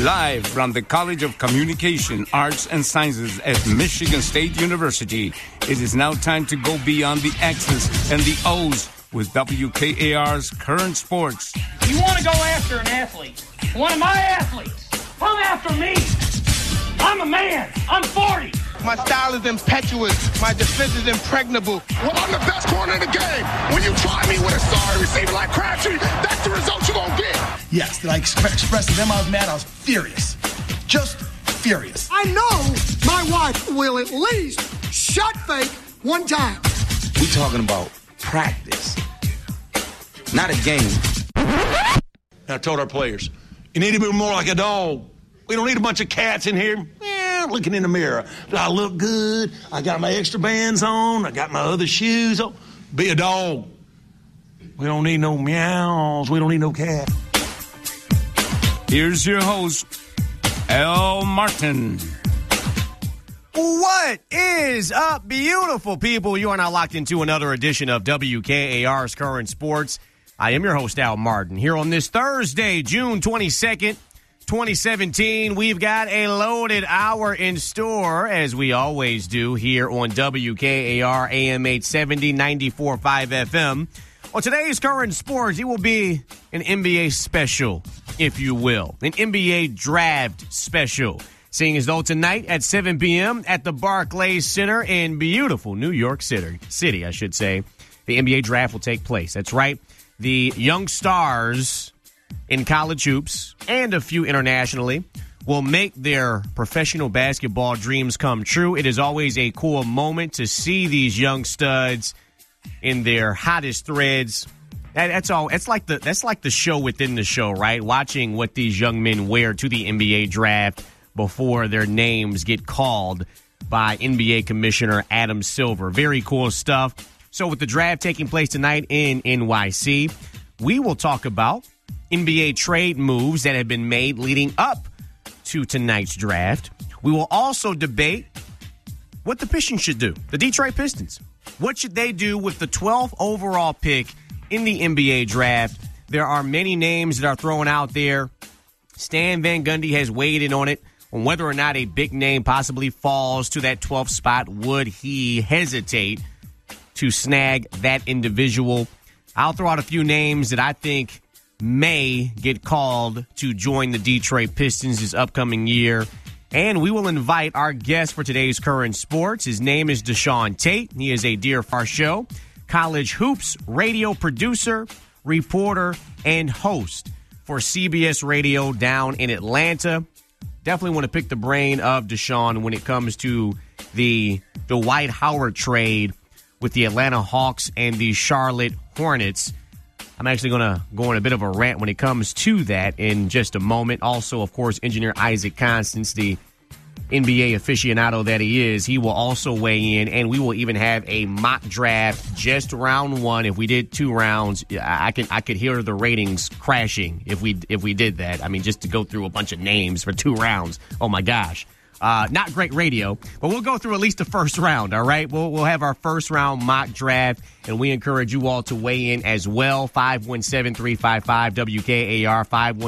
Live from the College of Communication, Arts, and Sciences at Michigan State University, it is now time to go beyond the X's and the O's with WKAR's Current Sports. You want to go after an athlete, one of my athletes, come after me. I'm a man. I'm 40. My style is impetuous. My defense is impregnable. Well, I'm the best corner in the game. When you try me with a sorry receiver like Crabtree, that's the result you're going to get. Yes, did I express to them I was mad? I was furious. Just furious. I know my wife will at least shot fake one time. We talking about practice, not a game. I told our players, you need to be more like a dog. We don't need a bunch of cats in here looking in the mirror. Do I look good? I got my extra bands on. I got my other shoes on. Be a dog. We don't need no meows. We don't need no cat. Here's your host, Al Martin. What is up, beautiful people? You are now locked into another edition of WKAR's Current Sports. I am your host, Al Martin. Here on this Thursday, June 22nd, 2017, we've got a loaded hour in store, as we always do here on WKAR AM 870, 94.5 FM. On today's Current Sports, it will be an NBA special, if you will, an NBA draft special. Seeing as though tonight at 7 p.m. at the Barclays Center in beautiful New York City, the NBA draft will take place. That's right. The young stars in college hoops and a few internationally will make their professional basketball dreams come true. It is always a cool moment to see these young studs in their hottest threads. That's like the show within the show, right? Watching what these young men wear to the NBA draft before their names get called by NBA Commissioner Adam Silver. Very cool stuff. So with the draft taking place tonight in NYC, we will talk about NBA trade moves that have been made leading up to tonight's draft. We will also debate what the Pistons should do, the Detroit Pistons. What should they do with the 12th overall pick in the NBA draft? There are many names that are thrown out there. Stan Van Gundy has weighed in on it, on whether or not a big name possibly falls to that 12th spot. Would he hesitate to snag that individual? I'll throw out a few names that I think may get called to join the Detroit Pistons this upcoming year. And we will invite our guest for today's Current Sports. His name is Deshaun Tate. He is a dear friend of our show, college hoops radio producer, reporter, and host for CBS Radio down in Atlanta. Definitely want to pick the brain of Deshaun when it comes to the Dwight Howard trade with the Atlanta Hawks and the Charlotte Hornets. I'm actually going to go on a bit of a rant when it comes to that in just a moment. Also, of course, engineer Isaac Constance, the NBA aficionado that he is, he will also weigh in, and we will even have a mock draft just round one. If we did 2 rounds, I could hear the ratings crashing if we did that. I mean, just to go through a bunch of names for 2 rounds. Oh my gosh. Not great radio, but we'll go through at least the first round, all right? We'll have our first round mock draft, and we encourage you all to weigh in as well. 517-355-WKAR,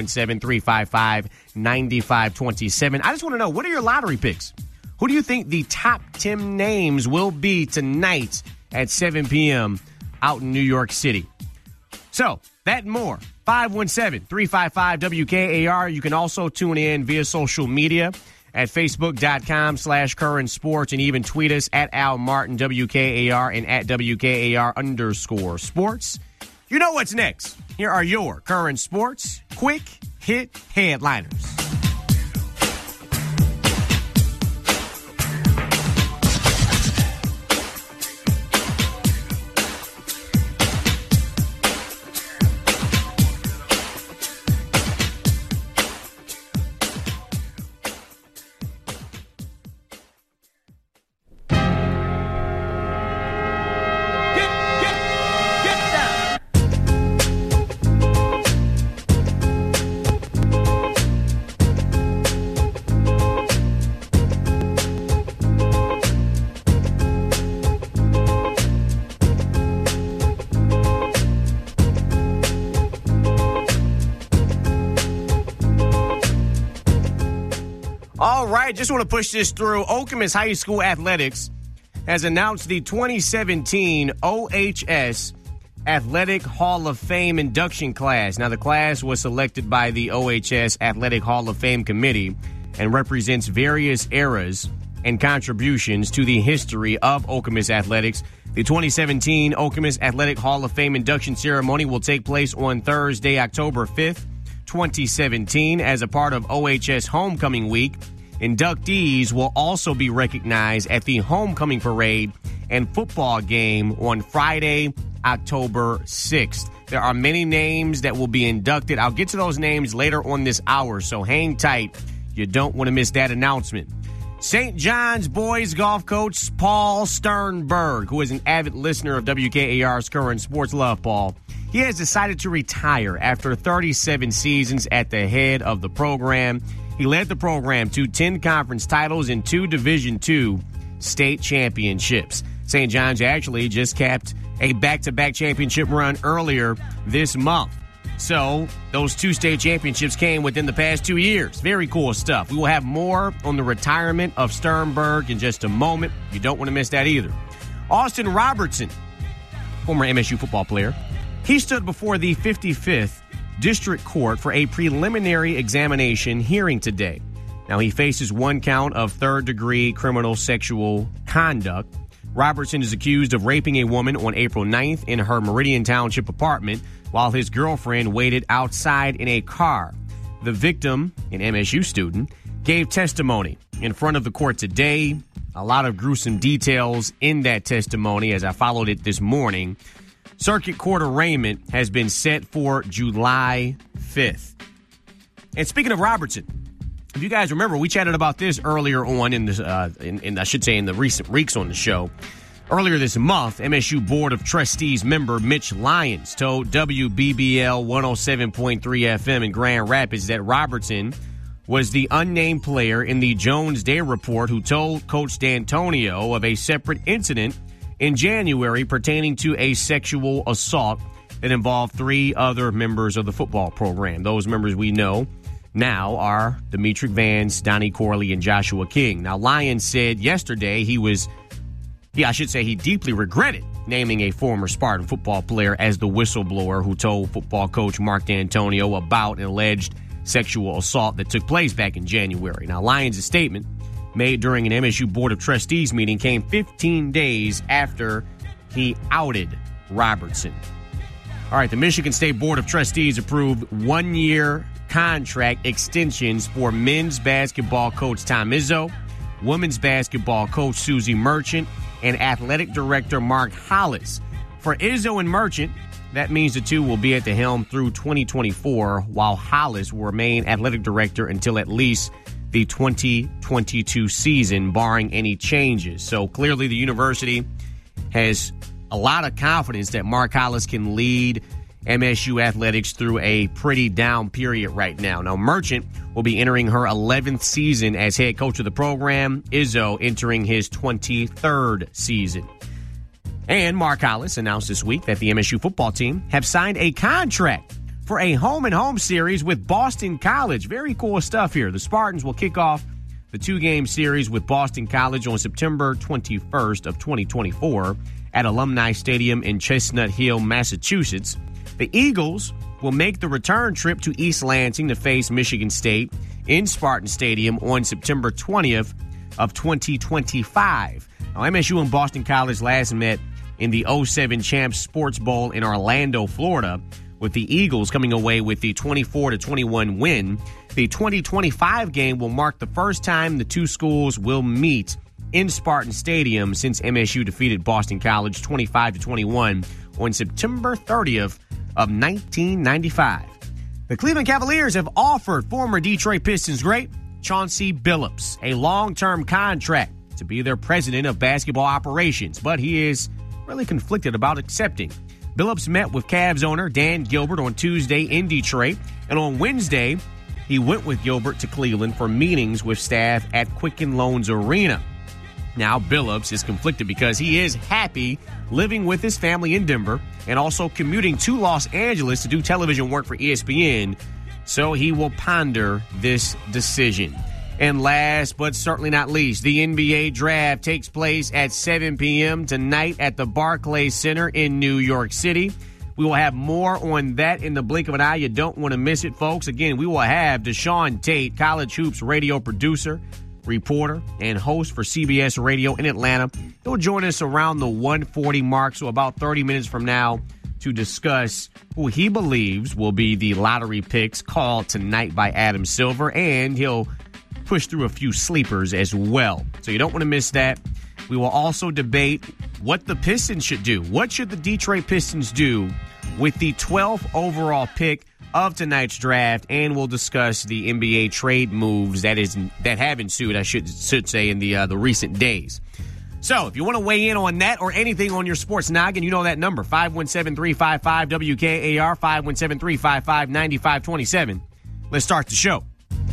517-355-9527. I just want to know, what are your lottery picks? Who do you think the top 10 names will be tonight at 7 p.m. out in New York City? So, that and more. 517-355-WKAR. You can also tune in via social media at Facebook.com/Current Sports, and even tweet us at Al Martin WKAR and at WKAR_sports. You know what's next. Here are your Current Sports quick hit headliners. All right, just want to push this through. Okemos High School Athletics has announced the 2017 OHS Athletic Hall of Fame induction class. Now, the class was selected by the OHS Athletic Hall of Fame Committee and represents various eras and contributions to the history of Okemos Athletics. The 2017 Okemos Athletic Hall of Fame induction ceremony will take place on Thursday, October 5th, 2017. As a part of OHS Homecoming Week, inductees will also be recognized at the Homecoming Parade and football game on Friday, October 6th. There are many names that will be inducted. I'll get to those names later on this hour, so hang tight. You don't want to miss that announcement. St. John's boys golf coach Paul Sternberg, who is an avid listener of WKAR's Current Sports Love, Paul, he has decided to retire after 37 seasons at the head of the program. He led the program to 10 conference titles and 2 Division II state championships. St. John's actually just capped a back-to-back championship run earlier this month. So those 2 state championships came within the past 2 years. Very cool stuff. We will have more on the retirement of Sternberg in just a moment. You don't want to miss that either. Austin Robertson, former MSU football player, he stood before the 55th District Court for a preliminary examination hearing today. Now, he faces 1 count of third-degree criminal sexual conduct. Robertson is accused of raping a woman on April 9th in her Meridian Township apartment while his girlfriend waited outside in a car. The victim, an MSU student, gave testimony in front of the court today. A lot of gruesome details in that testimony as I followed it this morning. Circuit Court arraignment has been set for July 5th. And speaking of Robertson, if you guys remember, we chatted about this earlier on in this, in the recent weeks on the show. Earlier this month, MSU Board of Trustees member Mitch Lyons told WBBL 107.3 FM in Grand Rapids that Robertson was the unnamed player in the Jones Day report who told Coach D'Antonio of a separate incident in January pertaining to a sexual assault that involved 3 other members of the football program. Those members we know now are Demetric Vance, Donnie Corley, and Joshua King. Now, Lyons said yesterday he deeply regretted naming a former Spartan football player as the whistleblower who told football coach Mark D'Antonio about an alleged sexual assault that took place back in January. Now, Lyons' statement made during an MSU Board of Trustees meeting came 15 days after he outed Robertson. All right, the Michigan State Board of Trustees approved 1-year contract extensions for men's basketball coach Tom Izzo, women's basketball coach Susie Merchant, and athletic director Mark Hollis. For Izzo and Merchant, that means the two will be at the helm through 2024, while Hollis will remain athletic director until at least the 2022 season, barring any changes. So clearly the university has a lot of confidence that Mark Hollis can lead MSU athletics through a pretty down period right now. Now, Merchant will be entering her 11th season as head coach of the program. Izzo entering his 23rd season. And Mark Hollis announced this week that the MSU football team have signed a contract for a home-and-home series with Boston College. Very cool stuff here. The Spartans will kick off the 2-game series with Boston College on September 21st of 2024 at Alumni Stadium in Chestnut Hill, Massachusetts. The Eagles will make the return trip to East Lansing to face Michigan State in Spartan Stadium on September 20th of 2025. Now, MSU and Boston College last met in the 07 Champs Sports Bowl in Orlando, Florida, with the Eagles coming away with the 24-21 win. The 2025 game will mark the first time the two schools will meet in Spartan Stadium since MSU defeated Boston College 25-21 on September 30th of 1995. The Cleveland Cavaliers have offered former Detroit Pistons great Chauncey Billups a long-term contract to be their president of basketball operations, but he is really conflicted about accepting. Billups met with Cavs owner Dan Gilbert on Tuesday in Detroit, and on Wednesday, he went with Gilbert to Cleveland for meetings with staff at Quicken Loans Arena. Now, Billups is conflicted because he is happy living with his family in Denver and also commuting to Los Angeles to do television work for ESPN, so he will ponder this decision. And last but certainly not least, the NBA draft takes place at 7 p.m. tonight at the Barclays Center in New York City. We will have more on that in the blink of an eye. You don't want to miss it, folks. Again, we will have Deshaun Tate, College Hoops radio producer, reporter, and host for CBS Radio in Atlanta. He'll join us around the 1:40 mark, so about 30 minutes from now, to discuss who he believes will be the lottery picks called tonight by Adam Silver, and he'll push through a few sleepers as well. So you don't want to miss that. We will also debate what the Pistons should do. What should the Detroit Pistons do with the 12th overall pick of tonight's draft? And we'll discuss the NBA trade moves that have ensued, I should say, in the recent days. So if you want to weigh in on that or anything on your sports noggin, you know that number, 517-355-WKAR, 517-355-9527. Let's start the show.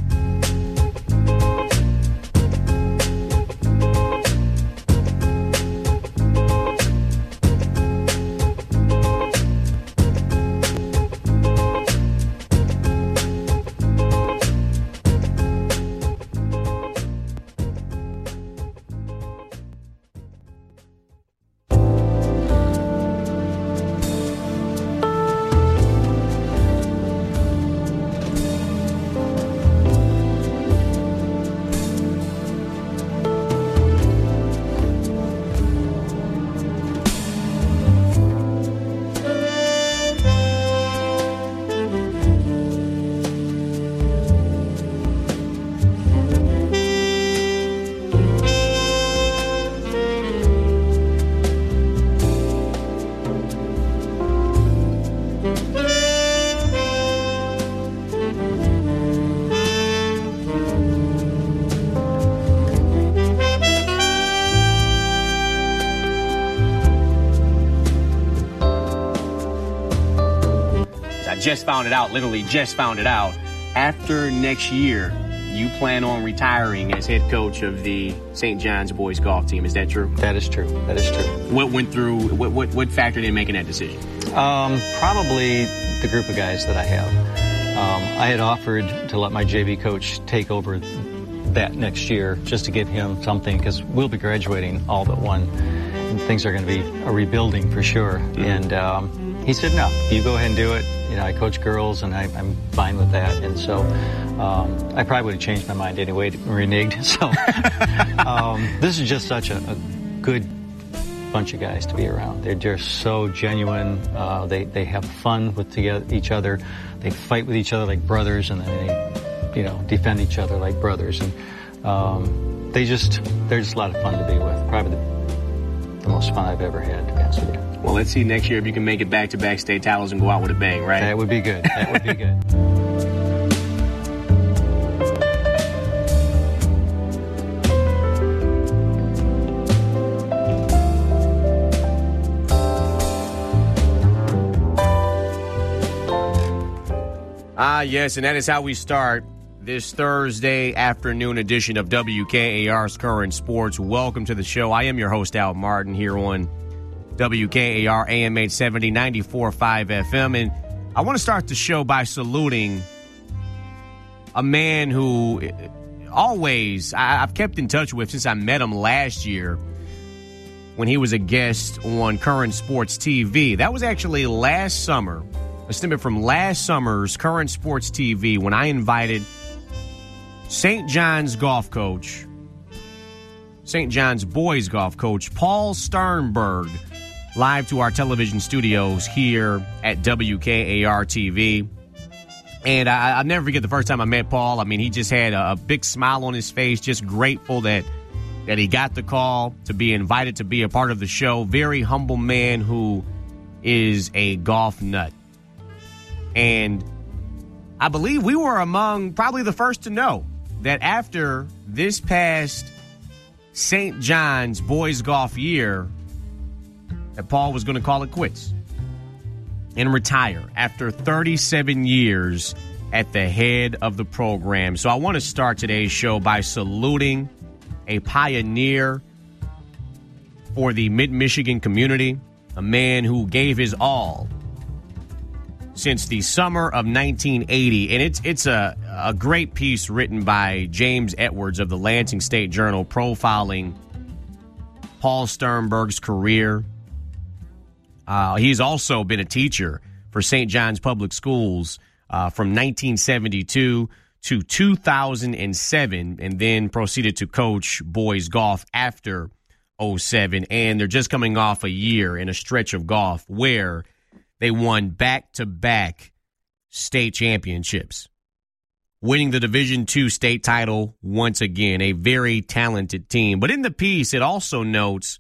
Just found it out, literally just found it out. After next year, you plan on retiring as head coach of the St. John's boys golf team. Is that true? That is true. That is true. What went through, what factored in making that decision? Probably the group of guys that I have. I had offered to let my JV coach take over that next year just to give him something, because we'll be graduating all but one. And things are going to be a rebuilding for sure. Mm-hmm. And he said, no, you go ahead and do it. You know, I coach girls, and I'm fine with that. And so I probably would have changed my mind anyway, reneged. So this is just such a good bunch of guys to be around. They're just so genuine. They have fun with each other. They fight with each other like brothers, and then they, defend each other like brothers. And they're just a lot of fun to be with. Probably the most fun I've ever had, to be honest with you. Well, let's see next year if you can make it back-to-back state titles and go out with a bang, right? That would be good. That would be good. Yes, and that is how we start this Thursday afternoon edition of WKAR's Current Sports. Welcome to the show. I am your host, Al Martin, here on WKAR AM 870, 94.5 FM. And I want to start the show by saluting a man who always I've kept in touch with since I met him last year when he was a guest on Current Sports TV. That was actually last summer, a snippet from last summer's Current Sports TV, when I invited St. John's golf coach, St. John's boys golf coach, Paul Sternberg, live to our television studios here at WKAR TV. And I'll never forget the first time I met Paul. I mean, he just had a big smile on his face, just grateful that he got the call to be invited to be a part of the show. Very humble man who is a golf nut. And I believe we were among probably the first to know that after this past St. John's boys golf year, that Paul was going to call it quits and retire after 37 years at the head of the program. So I want to start today's show by saluting a pioneer for the Mid-Michigan community, a man who gave his all since the summer of 1980. And it's a great piece written by James Edwards of the Lansing State Journal profiling Paul Sternberg's career. He's also been a teacher for St. John's Public Schools from 1972 to 2007, and then proceeded to coach boys golf after 2007. And they're just coming off a year in a stretch of golf where they won back-to-back state championships, winning the Division II state title once again, a very talented team. But in the piece, it also notes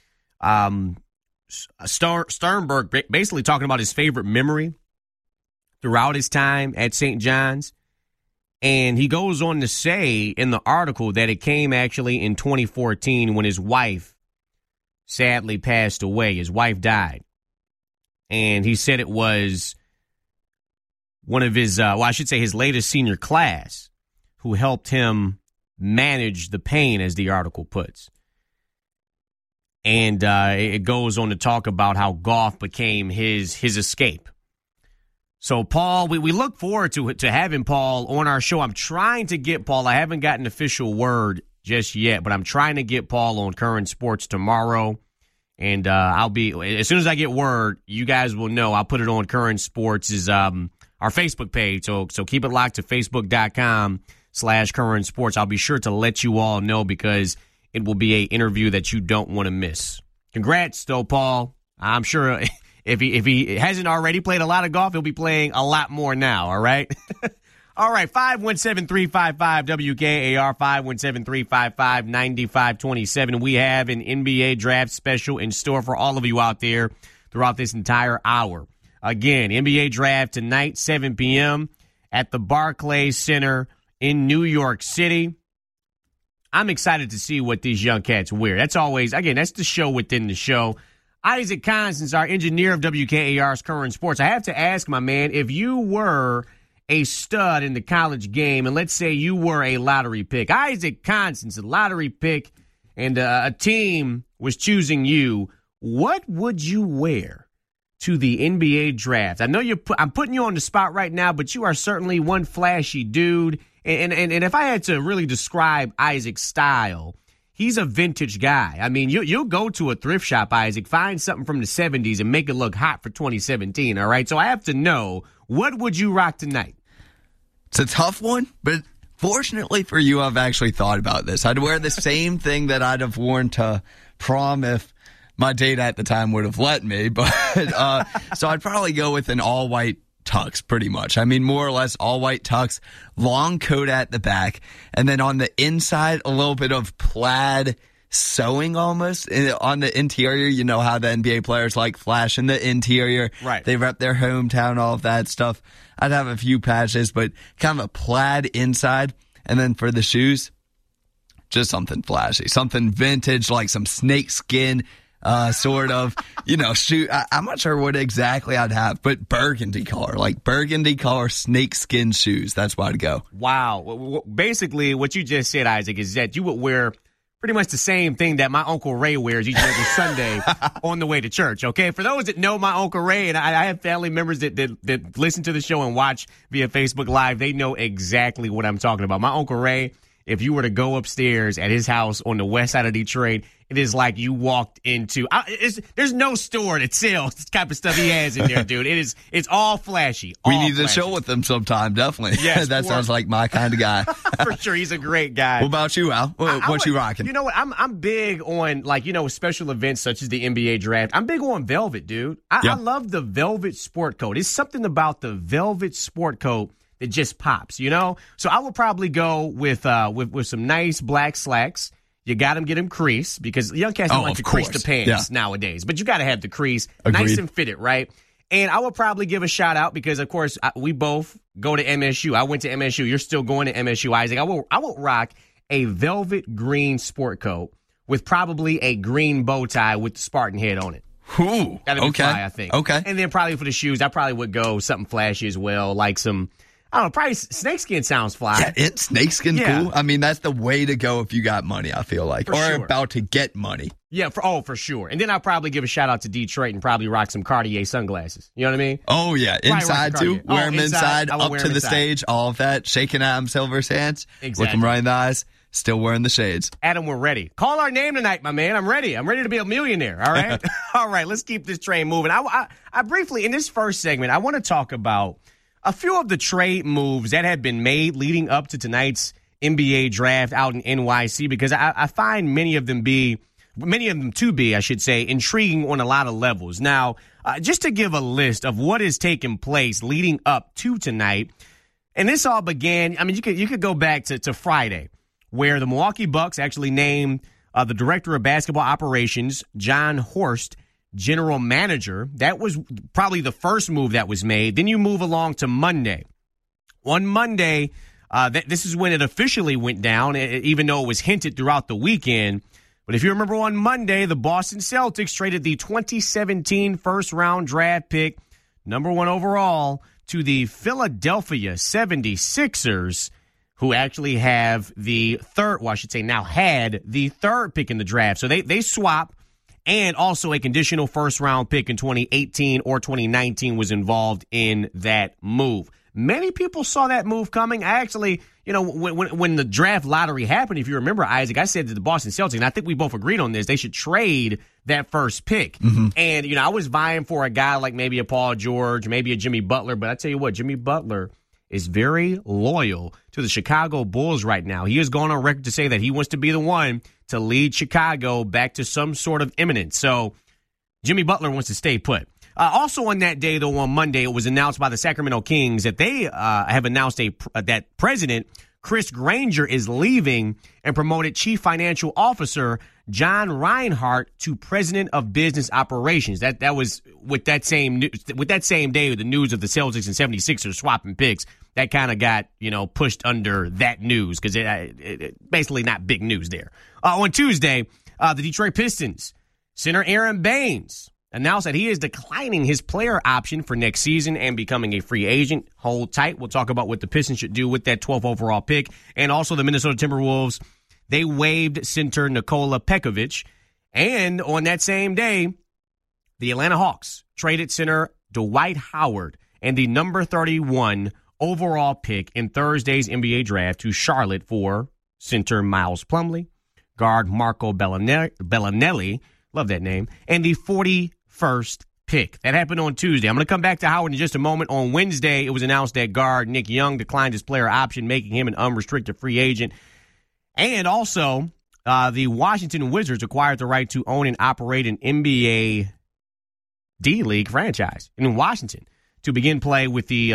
Sternberg basically talking about his favorite memory throughout his time at St. John's. And he goes on to say in the article that it came actually in 2014 when his wife sadly passed away. His wife died. And he said it was one of his, his latest senior class who helped him manage the pain, as the article puts. And it goes on to talk about how golf became his escape. So, Paul, we look forward to having Paul on our show. I'm trying to get Paul. I haven't gotten official word just yet, but I'm trying to get Paul on Current Sports tomorrow. And I'll be, as soon as I get word, you guys will know. I'll put it on Current Sports' our Facebook page. So keep it locked to Facebook.com/Current Sports. I'll be sure to let you all know because it will be an interview that you don't want to miss. Congrats, though, Paul. I'm sure if he hasn't already played a lot of golf, he'll be playing a lot more now, all right? All right, 517-355-WKAR, 517-355-9527. We have an NBA draft special in store for all of you out there throughout this entire hour. Again, NBA draft tonight, 7 p.m. at the Barclays Center in New York City. I'm excited to see what these young cats wear. That's always, again, that's the show within the show. Isaac Constance, our engineer of WKAR's Current Sports. I have to ask, my man, if you were a stud in the college game, and let's say you were a lottery pick, Isaac Constance, a lottery pick, and a team was choosing you, what would you wear to the NBA draft? I know I'm putting you on the spot right now, but you are certainly one flashy dude. And if I had to really describe Isaac's style, he's a vintage guy. I mean, you'll go to a thrift shop, Isaac, find something from the 70s and make it look hot for 2017, all right? So I have to know, what would you rock tonight? It's a tough one, but fortunately for you, I've actually thought about this. I'd wear the same thing that I'd have worn to prom if my date at the time would have let me, but so I'd probably go with an all-white tux, pretty much. I mean, more or less all-white tux, long coat at the back, and then on the inside, a little bit of plaid sewing almost. On the interior, you know how the NBA players like flashing the interior. Right. They rep their hometown, all of that stuff. I'd have a few patches, but kind of a plaid inside. And then for the shoes, just something flashy, something vintage, like some snake skin sort of, shoe. I'm not sure what exactly I'd have, but burgundy color snakeskin shoes. That's why I'd go. Wow. Basically, what you just said, Isaac, is that you would wear pretty much the same thing that my Uncle Ray wears each and every Sunday on the way to church, okay? For those that know my Uncle Ray, and I have family members that listen to the show and watch via Facebook Live, they know exactly what I'm talking about. My Uncle Ray, if you were to go upstairs at his house on the west side of Detroit, it is like you walked into there's no store that sells this type of stuff he has in there, dude. It's all flashy. We need to show with them sometime, definitely. Yes, that sounds like my kind of guy. For sure, he's a great guy. What about you, Al? What you rocking? You know what? I'm big on, special events such as the NBA draft. I'm big on velvet, dude. I love the velvet sport coat. It's something about the velvet sport coat that just pops, So I will probably go with some nice black slacks. You got to get them crease because young cats don't like to crease the pants nowadays. But you got to have the crease nice and fitted, right? And I will probably give a shout out because, of course, we both go to MSU. I went to MSU. You're still going to MSU, Isaac. I will rock a velvet green sport coat with probably a green bow tie with the Spartan head on it. Ooh, that'd be fly, I think. Okay. And then probably for the shoes, I probably would go something flashy as well, like some I don't know, probably snakeskin sounds fly. Yeah, snakeskin cool. I mean, that's the way to go if you got money, I feel like. About to get money. Yeah, for sure. And then I'll probably give a shout out to Detroit and probably rock some Cartier sunglasses. You know what I mean? Oh, yeah. Inside, too. Wear them inside, up to the stage, all of that. Shaking Adam Silver's hands. Exactly. Look him right in the eyes. Still wearing the shades. Adam, we're ready. Call our name tonight, my man. I'm ready. I'm ready to be a millionaire, all right? All right, let's keep this train moving. I briefly, in this first segment, I want to talk about a few of the trade moves that have been made leading up to tonight's NBA draft out in NYC, because I find many of them to be, I should say, intriguing on a lot of levels. Now, just to give a list of what has taken place leading up to tonight, and this all began, I mean, you could go back to Friday, where the Milwaukee Bucks actually named the director of basketball operations, John Horst, general manager. That was probably the first move that was made. Then you move along to Monday. On Monday, this is when it officially went down, even though it was hinted throughout the weekend. But if you remember, on Monday, the Boston Celtics traded the 2017 first-round draft pick, number 1 overall, to the Philadelphia 76ers, who actually have the third, well, I should say now had the third pick in the draft. So they swap, and also a conditional first-round pick in 2018 or 2019 was involved in that move. Many people saw that move coming. I actually, when the draft lottery happened, if you remember, Isaac, I said to the Boston Celtics, and I think we both agreed on this, they should trade that first pick. Mm-hmm. And, I was vying for a guy like maybe a Paul George, maybe a Jimmy Butler, but I tell you what, Jimmy Butler is very loyal to the Chicago Bulls right now. He has gone on record to say that he wants to be the one to lead Chicago back to some sort of eminence. So Jimmy Butler wants to stay put. Also on that day, though, on Monday, it was announced by the Sacramento Kings that they have announced that President Chris Granger is leaving and promoted Chief Financial Officer John Reinhart to President of Business Operations. That was with that same day, the news of the Celtics and 76ers swapping picks. That kind of got pushed under that news because it basically not big news there. On Tuesday, the Detroit Pistons center Aaron Baines announced that he is declining his player option for next season and becoming a free agent. Hold tight. We'll talk about what the Pistons should do with that 12th overall pick. And also the Minnesota Timberwolves, they waived center Nikola Pekovic. And on that same day, the Atlanta Hawks traded center Dwight Howard and the number 31 overall pick in Thursday's NBA draft to Charlotte for center Miles Plumlee, guard Marco Bellinelli, love that name, and the 41st pick. That happened on Tuesday. I'm going to come back to Howard in just a moment. On Wednesday, it was announced that guard Nick Young declined his player option, making him an unrestricted free agent. And also, the Washington Wizards acquired the right to own and operate an NBA D-League franchise in Washington to begin play with the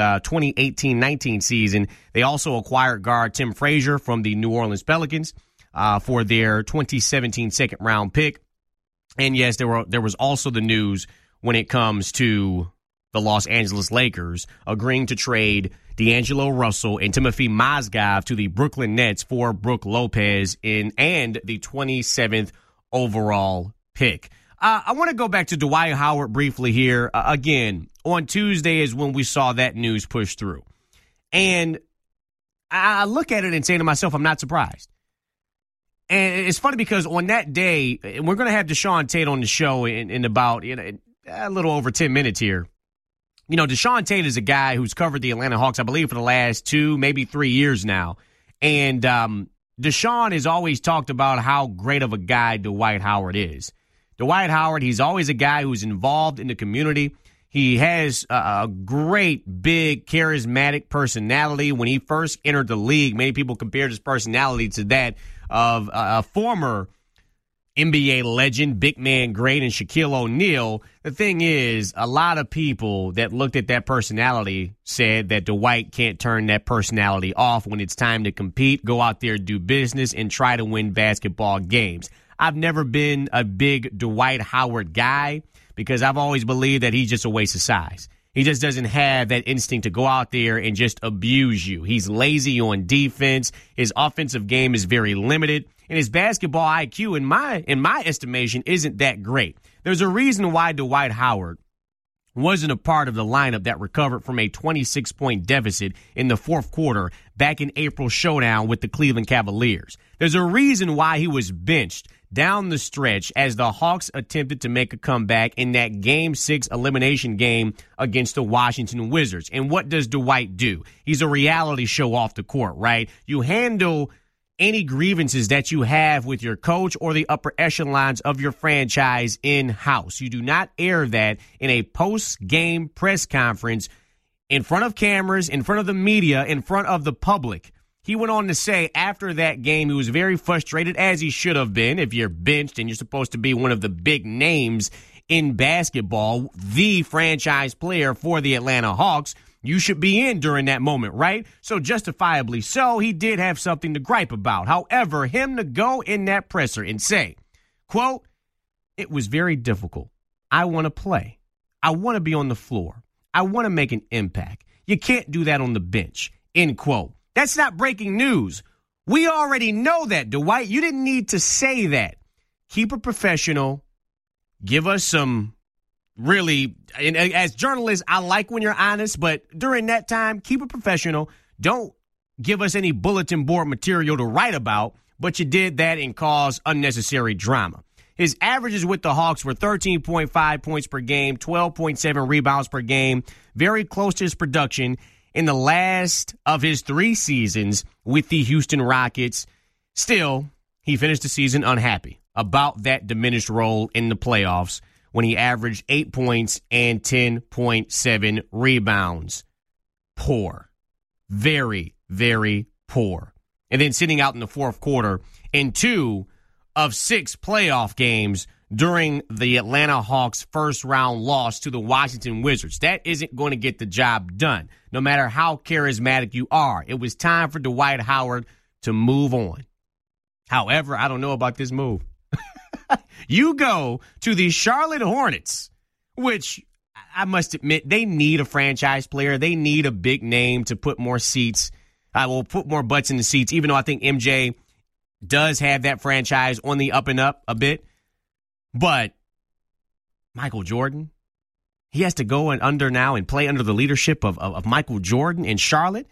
2018-19 season. They also acquired guard Tim Frazier from the New Orleans Pelicans for their 2017 second-round pick. And yes, there was also the news when it comes to the Los Angeles Lakers agreeing to trade D'Angelo Russell and Timothy Mozgov to the Brooklyn Nets for Brook Lopez and the 27th overall pick. I want to go back to Dwight Howard briefly here. Again, on Tuesday is when we saw that news push through. And I look at it and say to myself, I'm not surprised. And it's funny because on that day, and we're going to have Deshaun Tate on the show in about a little over 10 minutes here. Deshaun Tate is a guy who's covered the Atlanta Hawks, I believe, for the last 2, maybe 3 years now. And Deshaun has always talked about how great of a guy Dwight Howard is. Dwight Howard, he's always a guy who's involved in the community. He has a great, big, charismatic personality. When he first entered the league, many people compared his personality to that of a former NBA legend, big man great, and Shaquille O'Neal. The thing is, a lot of people that looked at that personality said that Dwight can't turn that personality off when it's time to compete, go out there, do business, and try to win basketball games. I've never been a big Dwight Howard guy because I've always believed that he's just a waste of size. He just doesn't have that instinct to go out there and just abuse you. He's lazy on defense. His offensive game is very limited. And his basketball IQ, in my estimation, isn't that great. There's a reason why Dwight Howard wasn't a part of the lineup that recovered from a 26-point deficit in the fourth quarter back in April's showdown with the Cleveland Cavaliers. There's a reason why he was benched down the stretch as the Hawks attempted to make a comeback in that Game 6 elimination game against the Washington Wizards. And what does Dwight do? He's a reality show off the court, right? You handle any grievances that you have with your coach or the upper echelons of your franchise in-house. You do not air that in a post-game press conference in front of cameras, in front of the media, in front of the public. He went on to say after that game he was very frustrated, as he should have been. If you're benched and you're supposed to be one of the big names in basketball, the franchise player for the Atlanta Hawks, you should be in during that moment, right? So justifiably so, he did have something to gripe about. However, him to go in that presser and say, quote, "It was very difficult. I want to play. I want to be on the floor. I want to make an impact. You can't do that on the bench," end quote. That's not breaking news. We already know that, Dwight. You didn't need to say that. Keep it professional. Give us some really, and as journalists, I like when you're honest, but during that time, keep it professional. Don't give us any bulletin board material to write about, but you did that and caused unnecessary drama. His averages with the Hawks were 13.5 points per game, 12.7 rebounds per game, very close to his production in the last of his 3 seasons with the Houston Rockets. Still, he finished the season unhappy about that diminished role in the playoffs when he averaged 8 points and 10.7 rebounds. Poor. Very, very poor. And then sitting out in the fourth quarter in 2 of 6 playoff games during the Atlanta Hawks' first-round loss to the Washington Wizards. That isn't going to get the job done, no matter how charismatic you are. It was time for Dwight Howard to move on. However, I don't know about this move. You go to the Charlotte Hornets, which I must admit, they need a franchise player. They need a big name to put more seats. I will put more butts in the seats, even though I think MJ does have that franchise on the up and up a bit. But Michael Jordan, he has to go under now and play under the leadership of Michael Jordan in Charlotte.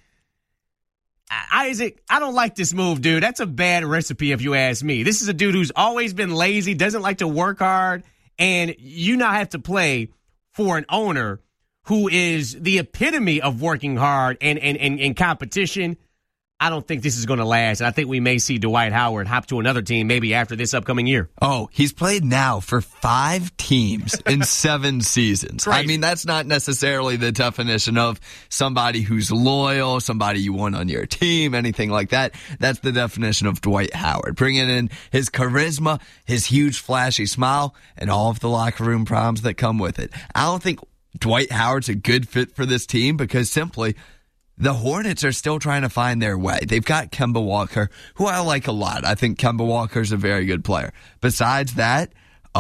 Isaac, I don't like this move, dude. That's a bad recipe if you ask me. This is a dude who's always been lazy, doesn't like to work hard, and you now have to play for an owner who is the epitome of working hard and competition. I don't think this is going to last. And I think we may see Dwight Howard hop to another team maybe after this upcoming year. Oh, he's played now for 5 teams in 7 seasons. Crazy. I mean, that's not necessarily the definition of somebody who's loyal, somebody you want on your team, anything like that. That's the definition of Dwight Howard. Bringing in his charisma, his huge flashy smile, and all of the locker room problems that come with it. I don't think Dwight Howard's a good fit for this team because simply the Hornets are still trying to find their way. They've got Kemba Walker, who I like a lot. I think Kemba Walker's a very good player. Besides that,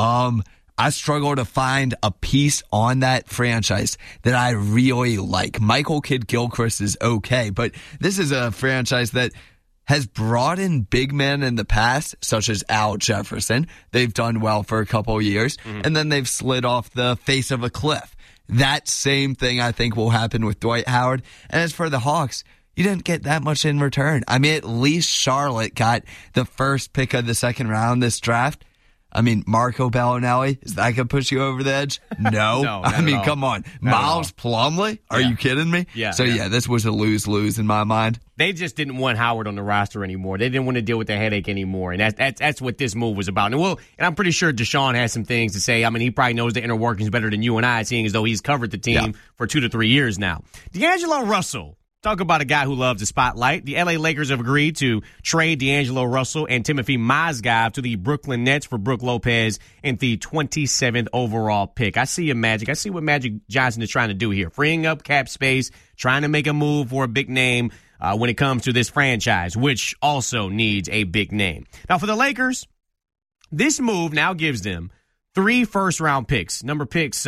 I struggle to find a piece on that franchise that I really like. Michael Kidd-Gilchrist is okay, but this is a franchise that has brought in big men in the past, such as Al Jefferson. They've done well for a couple years, and then they've slid off the face of a cliff. That same thing, I think, will happen with Dwight Howard. And as for the Hawks, you didn't get that much in return. I mean, at least Charlotte got the first pick of the second round this draft. I mean, Marco Bellinelli, is that going to push you over the edge? No. I mean, come on. Miles Plumlee? Are you kidding me? Yeah. So, yeah, this was a lose-lose in my mind. They just didn't want Howard on the roster anymore. They didn't want to deal with the headache anymore. And that's what this move was about. And I'm pretty sure Deshaun has some things to say. I mean, he probably knows the inner workings better than you and I, seeing as though he's covered the team for 2 to 3 years now. D'Angelo Russell. Talk about a guy who loves the spotlight. The L.A. Lakers have agreed to trade D'Angelo Russell and Timothy Mozgov to the Brooklyn Nets for Brook Lopez and the 27th overall pick. I see you, Magic. I see what Magic Johnson is trying to do here. Freeing up cap space, trying to make a move for a big name when it comes to this franchise, which also needs a big name. Now, for the Lakers, this move now gives them 3 first-round picks. The number of picks,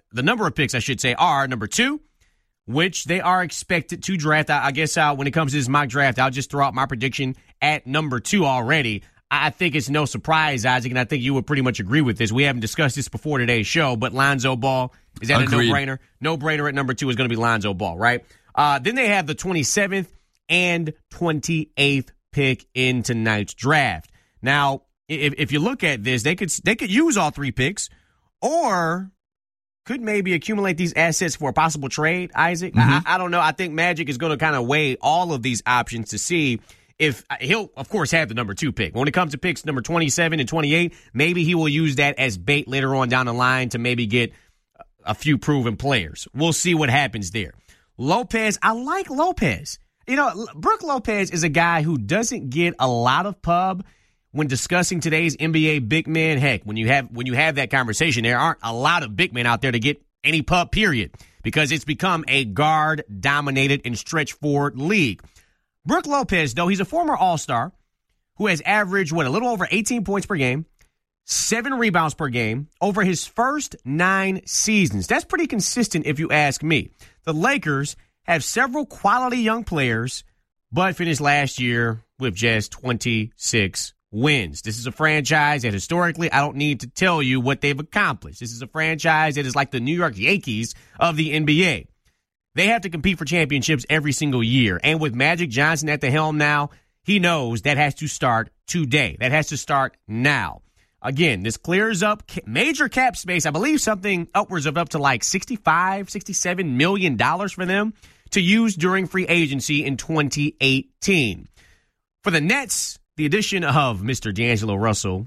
I should say, are number 2, which they are expected to draft. I guess when it comes to this mock draft, I'll just throw out my prediction at number 2 already. I think it's no surprise, Isaac, and I think you would pretty much agree with this. We haven't discussed this before today's show, but Lonzo Ball, is that Agreed. a no-brainer? No-brainer at number 2 is going to be Lonzo Ball, right? Then they have the 27th and 28th pick in tonight's draft. Now, if you look at this, they could use all 3 picks, or could maybe accumulate these assets for a possible trade, Isaac. I don't know. I think Magic is going to kind of weigh all of these options to see if he'll, of course, have the number 2 pick. When it comes to picks number 27 and 28, maybe he will use that as bait later on down the line to maybe get a few proven players. We'll see what happens there. Lopez, I like Lopez. You know, Brook Lopez is a guy who doesn't get a lot of pub when discussing today's NBA big men. Heck, when you have that conversation, there aren't a lot of big men out there to get any pub, period, because it's become a guard-dominated and stretch-forward league. Brook Lopez, though, he's a former All-Star who has averaged, a little over 18 points per game, 7 rebounds per game over his first 9 seasons. That's pretty consistent if you ask me. The Lakers have several quality young players, but finished last year with just 26 wins. This is a franchise that historically, I don't need to tell you what they've accomplished. This is a franchise that is like the New York Yankees of the NBA. They have to compete for championships every single year. And with Magic Johnson at the helm now, he knows that has to start today. That has to start now. Again, this clears up major cap space. I believe something upwards of up to like $65, $67 million for them to use during free agency in 2018. For the Nets, the addition of Mr. D'Angelo Russell,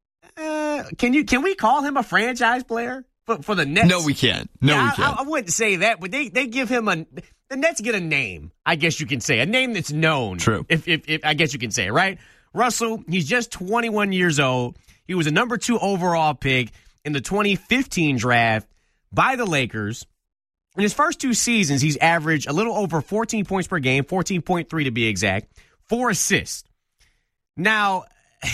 can we call him a franchise player for the Nets? No, we can't. We can't. I wouldn't say that, but they give him the Nets get a name, I guess you can say. A name that's known. True. If I guess you can say, right? Russell, he's just 21 years old. He was a number 2 overall pick in the 2015 draft by the Lakers. In his first 2 seasons, he's averaged a little over 14 points per game, 14.3 to be exact, 4 assists. Now,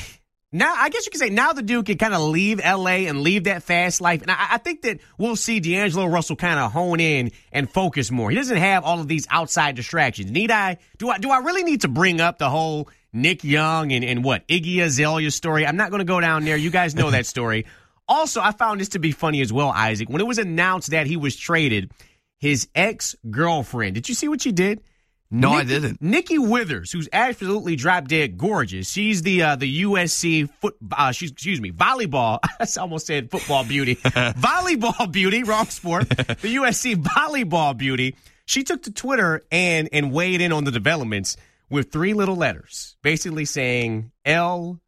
I guess you could say now the dude can kind of leave L.A. and leave that fast life. And I think that we'll see D'Angelo Russell kind of hone in and focus more. He doesn't have all of these outside distractions. Do I really need to bring up the whole Nick Young and Iggy Azalea story? I'm not going to go down there. You guys know that story. Also, I found this to be funny as well, Isaac. When it was announced that he was traded, his ex-girlfriend, did you see what she did? No, I didn't. Nikki Withers, who's absolutely drop dead gorgeous. She's the USC volleyball. I almost said football beauty. Volleyball beauty, wrong sport. The USC volleyball beauty. She took to Twitter and weighed in on the developments with 3 little letters, basically saying LOL.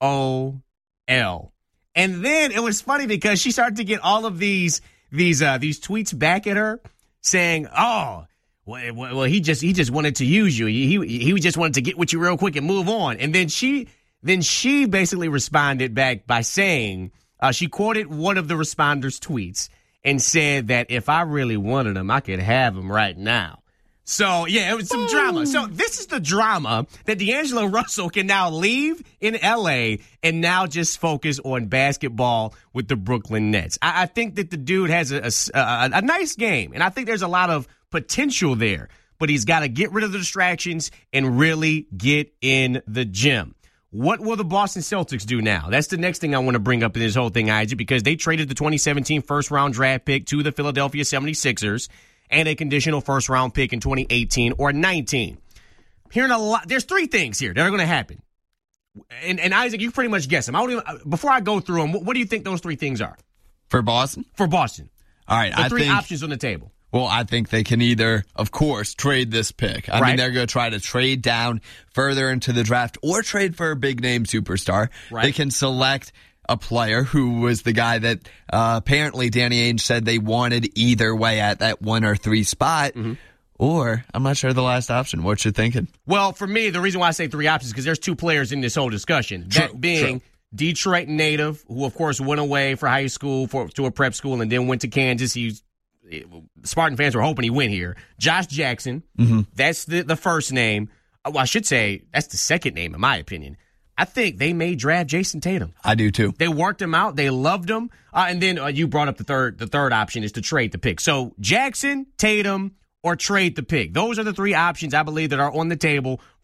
And then it was funny because she started to get all of these tweets back at her saying, "Oh, well, he just wanted to use you. He just wanted to get with you real quick and move on." And then she basically responded back by saying, she quoted one of the responders' tweets and said that if I really wanted him, I could have him right now. So, yeah, it was some drama. So this is the drama that D'Angelo Russell can now leave in L.A. and now just focus on basketball with the Brooklyn Nets. I think that the dude has a nice game, and I think there's a lot of potential there. But he's got to get rid of the distractions and really get in the gym. What will the Boston Celtics do now? That's the next thing I want to bring up in this whole thing, Isaac, because they traded the 2017 first-round draft pick to the Philadelphia 76ers. And a conditional first-round pick in 2018 or 19. Hearing a lot. There's 3 things here that are going to happen. And Isaac, you pretty much guess them. Before I go through them, what do you think those 3 things are? For Boston? For Boston. All right. The 3 options on the table. Well, I think they can either, of course, trade this pick. I mean, they're going to try to trade down further into the draft or trade for a big-name superstar. Right. They can select a player who was the guy that apparently Danny Ainge said they wanted either way at that 1 or 3 spot. Mm-hmm. Or, I'm not sure the last option. What you thinking? Well, for me, the reason why I say 3 options is because there's 2 players in this whole discussion. That being Detroit native, who, of course, went away for high school to a prep school and then went to Kansas. Spartan fans were hoping he went here. Josh Jackson, that's the first name. Well, I should say that's the second name, in my opinion. I think they may draft Jason Tatum. I do too. They worked him out. They loved him. And then you brought up the third option is to trade the pick. So Jackson, Tatum, or trade the pick. Those are the 3 options I believe that are on the table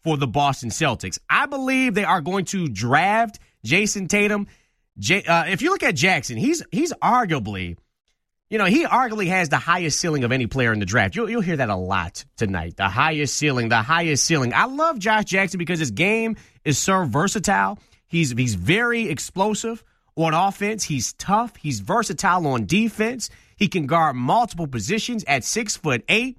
for the Boston Celtics. I believe they are going to draft Jason Tatum. If you look at Jackson, he's arguably, he arguably has the highest ceiling of any player in the draft. You'll hear that a lot tonight. The highest ceiling. I love Josh Jackson because his game is so versatile. He's very explosive on offense. He's tough. He's versatile on defense. He can guard multiple positions at 6'8".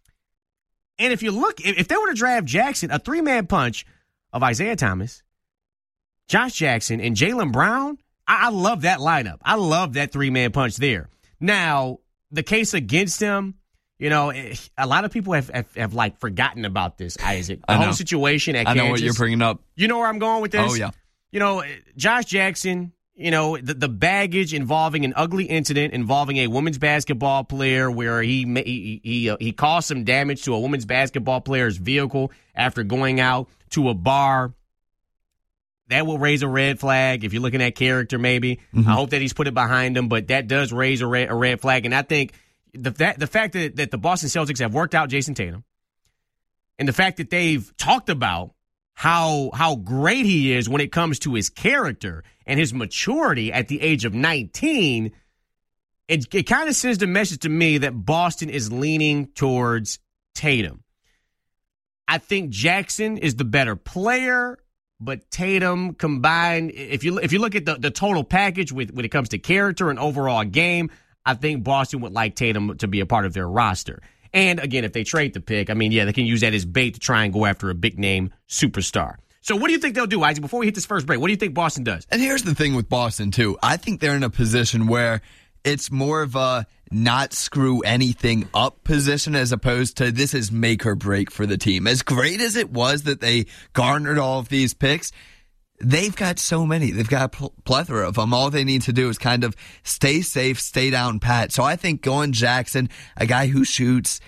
And if they were to draft Jackson, a three-man punch of Isaiah Thomas, Josh Jackson, and Jaylen Brown, I love that lineup. I love that three-man punch there. Now, the case against him, a lot of people have like forgotten about this, Isaac. The whole situation at Kansas. I know what you're bringing up. You know where I'm going with this? Oh, yeah. Josh Jackson, the baggage involving an ugly incident involving a women's basketball player where he caused some damage to a women's basketball player's vehicle after going out to a bar. That will raise a red flag if you're looking at character, maybe. Mm-hmm. I hope that he's put it behind him, but that does raise a red flag. And I think the fact that the Boston Celtics have worked out Jason Tatum and the fact that they've talked about how great he is when it comes to his character and his maturity at the age of 19, it kind of sends the message to me that Boston is leaning towards Tatum. I think Jackson is the better player. But Tatum combined, if you look at the total package when it comes to character and overall game, I think Boston would like Tatum to be a part of their roster. And again, if they trade the pick, they can use that as bait to try and go after a big name superstar. So what do you think they'll do, Isaac? Before we hit this first break, what do you think Boston does? And here's the thing with Boston too. I think they're in a position where it's more of a not screw anything up position as opposed to this is make or break for the team. As great as it was that they garnered all of these picks, they've got so many. They've got a plethora of them. All they need to do is kind of stay safe, stay down pat. So I think going Jackson, a guy who shoots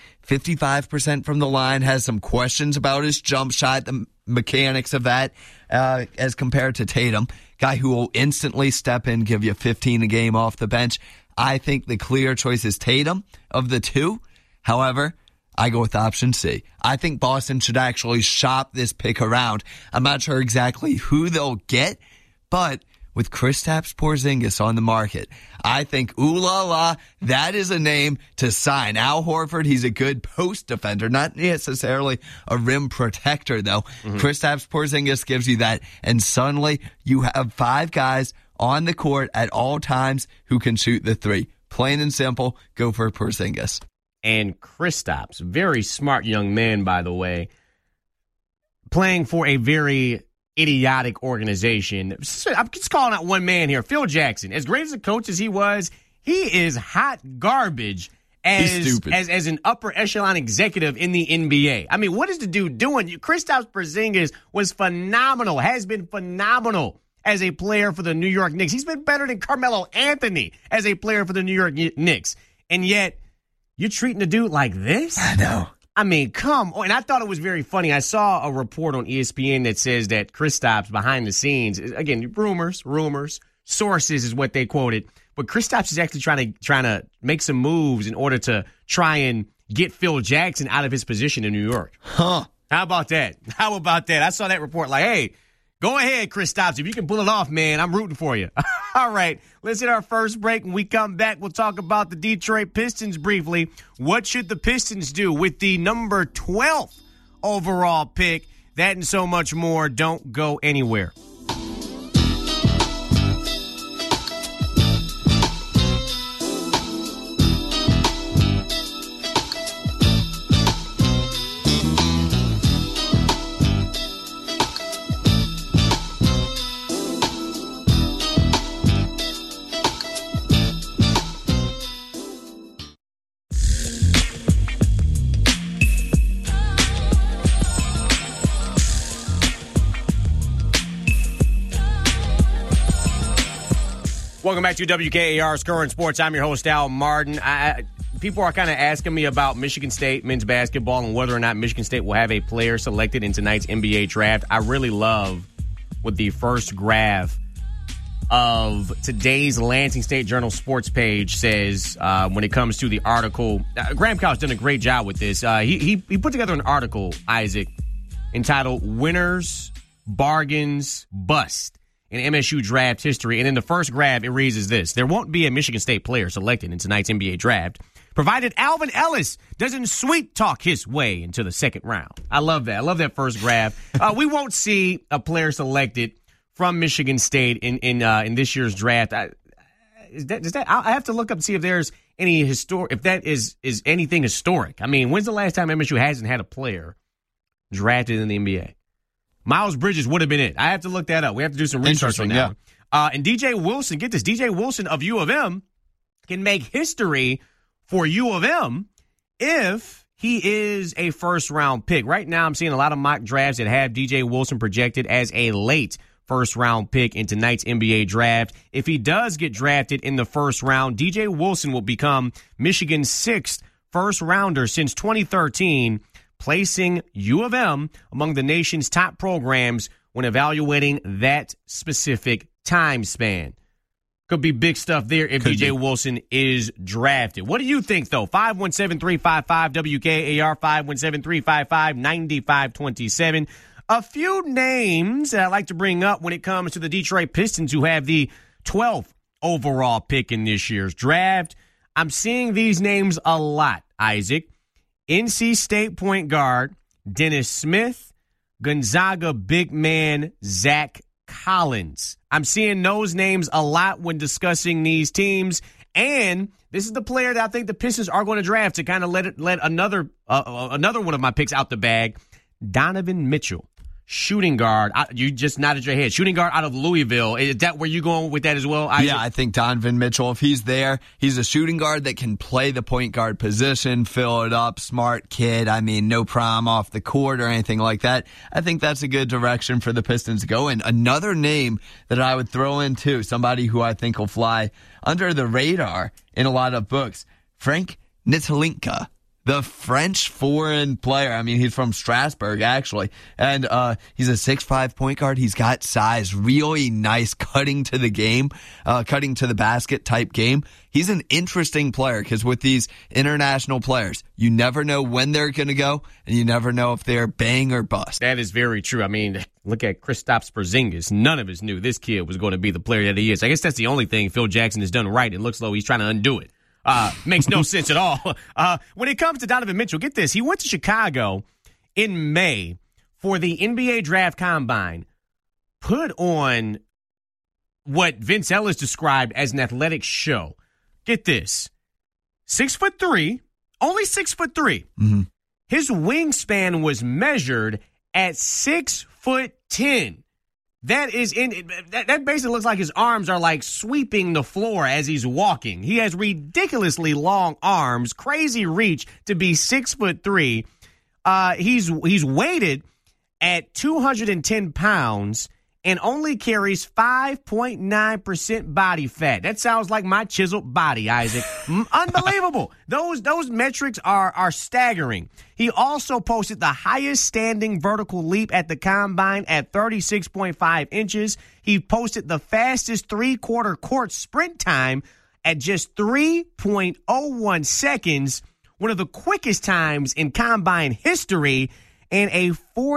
55% from the line, has some questions about his jump shot, the mechanics of that, as compared to Tatum, guy who will instantly step in, give you 15 a game off the bench. I think the clear choice is Tatum of the two. However, I go with option C. I think Boston should actually shop this pick around. I'm not sure exactly who they'll get, but with Kristaps Porzingis on the market, I think, ooh la la, that is a name to sign. Al Horford, he's a good post defender, not necessarily a rim protector, though. Mm-hmm. Kristaps Porzingis gives you that, and suddenly you have five guys on the court at all times who can shoot the three. Plain and simple, go for Porzingis. And Kristaps, very smart young man, by the way, playing for a very idiotic organization. I'm just calling out one man here, Phil Jackson. As great as a coach as he was, he is hot garbage as an upper echelon executive in the NBA. What is the dude doing? Kristaps Porzingis was phenomenal, has been phenomenal as a player for the New York Knicks. He's been better than Carmelo Anthony as a player for the New York Knicks. And yet, you're treating the dude like this? I know. Come on. And I thought it was very funny. I saw a report on ESPN that says that Kristaps behind the scenes, again, rumors, sources is what they quoted. But Kristaps is actually trying to make some moves in order to try and get Phil Jackson out of his position in New York. Huh. How about that? I saw that report like, hey, go ahead, Kristaps. If you can pull it off, man, I'm rooting for you. All right, let's hit our first break. When we come back, we'll talk about the Detroit Pistons briefly. What should the Pistons do with the number 12th overall pick? That and so much more. Don't go anywhere. Welcome back to WKAR's Current Sports. I'm your host, Al Martin. People are kind of asking me about Michigan State men's basketball and whether or not Michigan State will have a player selected in tonight's NBA draft. I really love what the first graph of today's Lansing State Journal sports page says when it comes to the article. Graham Cow's done a great job with this. He put together an article, Isaac, entitled Winners, Bargains, Bust in MSU draft history. And in the first grab, it reads as this: there won't be a Michigan State player selected in tonight's NBA draft, provided Alvin Ellis doesn't sweet talk his way into the second round. I love that. I love that first grab. We won't see a player selected from Michigan State in this year's draft. I have to look up and see if there's any if that is anything historic. I mean, when's the last time MSU hasn't had a player drafted in the NBA? Miles Bridges would have been it. I have to look that up. We have to do some research on that. Yeah. And DJ Wilson, get this, DJ Wilson of U of M can make history for U of M if he is a first-round pick. Right now, I'm seeing a lot of mock drafts that have DJ Wilson projected as a late first-round pick in tonight's NBA draft. If he does get drafted in the first round, DJ Wilson will become Michigan's 6th first-rounder since 2013, placing U of M among the nation's top programs when evaluating that specific time span. Could be big stuff there if DJ Wilson is drafted. What do you think, though? 517-355-WKAR, 517-355-9527. A few names that I like to bring up when it comes to the Detroit Pistons, who have the 12th overall pick in this year's draft. I'm seeing these names a lot, Isaac. NC State point guard Dennis Smith, Gonzaga big man Zach Collins. I'm seeing those names a lot when discussing these teams, and this is the player that I think the Pistons are going to draft to kind of let another one of my picks out the bag. Donovan Mitchell, shooting guard. You just nodded your head. Shooting guard out of Louisville. Is that where you going with that as well, Isaac? Yeah, I think Donovan Mitchell, if he's there, he's a shooting guard that can play the point guard position, fill it up, smart kid. I mean, no problem off the court or anything like that. I think that's a good direction for the Pistons to go in. Another name that I would throw in, too, somebody who I think will fly under the radar in a lot of books, Frank Ntilikina. The French foreign player. I mean, he's from Strasbourg, actually. And he's a 6'5" point guard. He's got size, really nice cutting to the game, cutting to the basket type game. He's an interesting player because with these international players, you never know when they're going to go, and you never know if they're bang or bust. That is very true. I mean, look at Kristaps Porzingis. None of us knew this kid was going to be the player that he is. I guess that's the only thing Phil Jackson has done right. It looks like he's trying to undo it. Makes no sense at all. When it comes to Donovan Mitchell, get this. He went to Chicago in May for the NBA Draft Combine, put on what Vince Ellis described as an athletic show. Get this. 6'3", only 6'3". Mm-hmm. His wingspan was measured at 6'10". That basically looks like his arms are like sweeping the floor as he's walking. He has ridiculously long arms, crazy reach to be 6'3". He's weighted at 210 pounds and only carries 5.9% body fat. That sounds like my chiseled body, Isaac. Unbelievable. Those metrics are staggering. He also posted the highest standing vertical leap at the combine at 36.5 inches. He posted the fastest three-quarter court sprint time at just 3.01 seconds, one of the quickest times in combine history, and a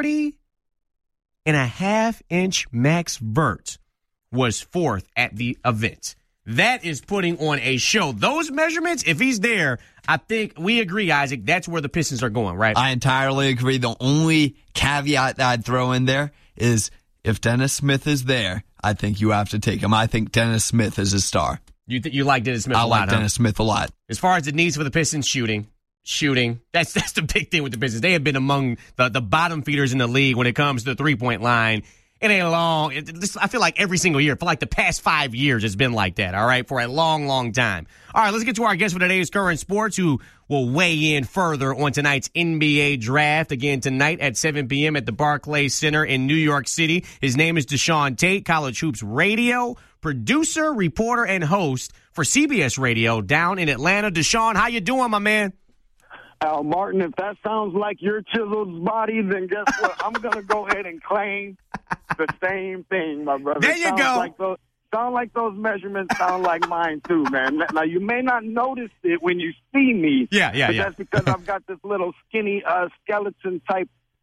40.5-inch max vert was fourth at the event. That is putting on a show. Those measurements, if he's there, I think we agree, Isaac, that's where the Pistons are going, right? I entirely agree. The only caveat that I'd throw in there is if Dennis Smith is there, I think you have to take him. I think Dennis Smith is a star. You like Dennis Smith a lot, I like Dennis Smith a lot. As far as the needs for the Pistons, shooting. That's the big thing with the Pistons. They have been among the bottom feeders in the league when it comes to the three-point line. I feel like every single year, for like the past 5 years, it's been like that, all right, for a long, long time. All right, let's get to our guest for today's Current Sports, who will weigh in further on tonight's NBA draft. Again, tonight at 7 p.m. at the Barclays Center in New York City. His name is Deshaun Tate, College Hoops radio, producer, reporter, and host for CBS Radio down in Atlanta. Deshaun, how you doing, my man? Al Martin, if that sounds like your chiseled body, then guess what? I'm going to go ahead and claim the same thing, my brother. There you go. Sound like those measurements sound like mine, too, man. Now, you may not notice it when you see me. Yeah. That's because I've got this little skinny skeleton-type